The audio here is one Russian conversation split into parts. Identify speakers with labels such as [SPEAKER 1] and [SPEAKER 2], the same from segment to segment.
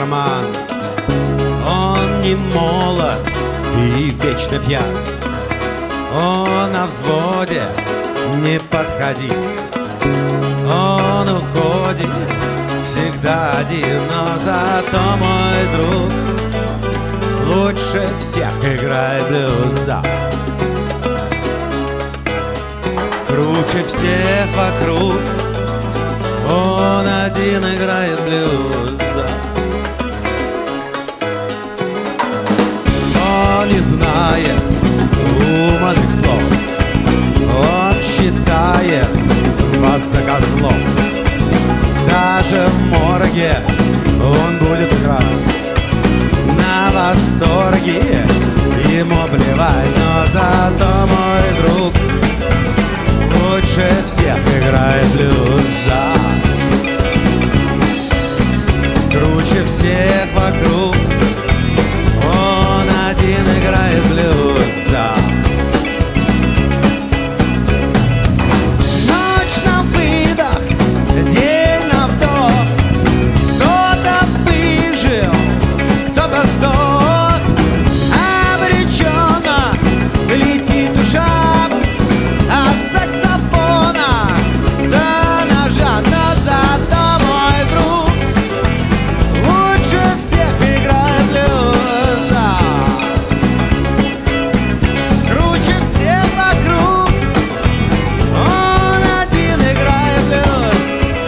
[SPEAKER 1] карман. Он не молод и вечно пьян. Он на взводе, не подходи. Он уходит всегда один, но зато мой друг лучше всех играет блюз. Круче всех вокруг, он один играет блюз. Он не знает умных слов, он считает вас за козлов. Даже в морге он будет играть на восторге, ему плевать, но зато мой друг лучше всех играет блюза. Круче всех вокруг, он один играет блюза. Ночь на выдох, день на вдох. Кто-то выжил, кто-то сдох. Обреченно летит душа от саксофона до ножа. Но зато мой друг лучше всех играет блюза. Круче всех вокруг, он один играет блюз.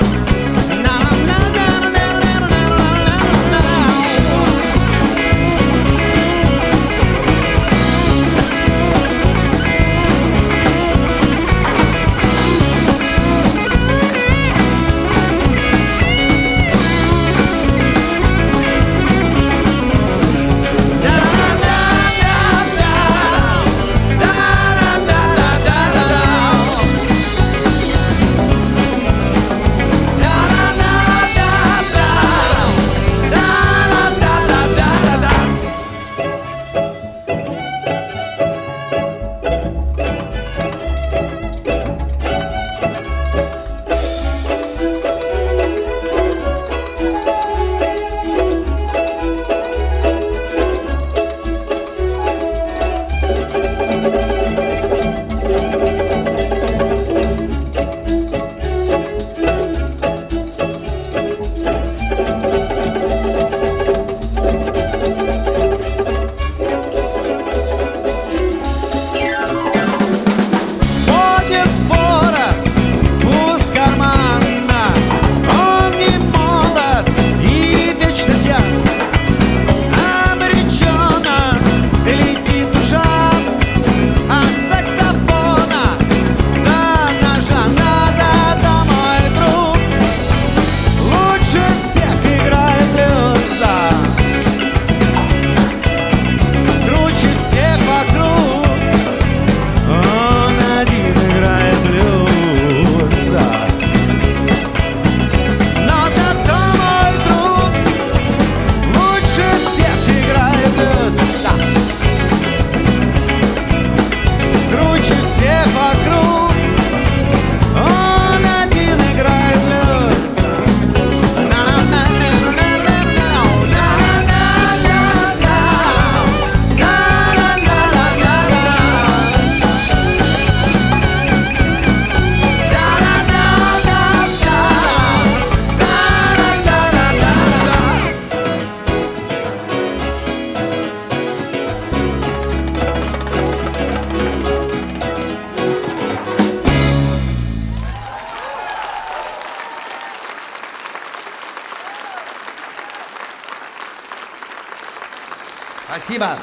[SPEAKER 2] Спасибо.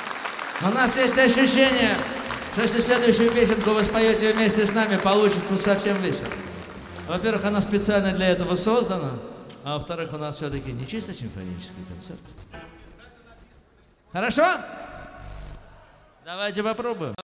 [SPEAKER 3] У нас есть ощущение, что если следующую песенку вы споете вместе с нами, получится совсем весело. Во-первых, она специально для этого создана, а во-вторых, у нас все-таки не чисто симфонический концерт. Хорошо? Давайте попробуем.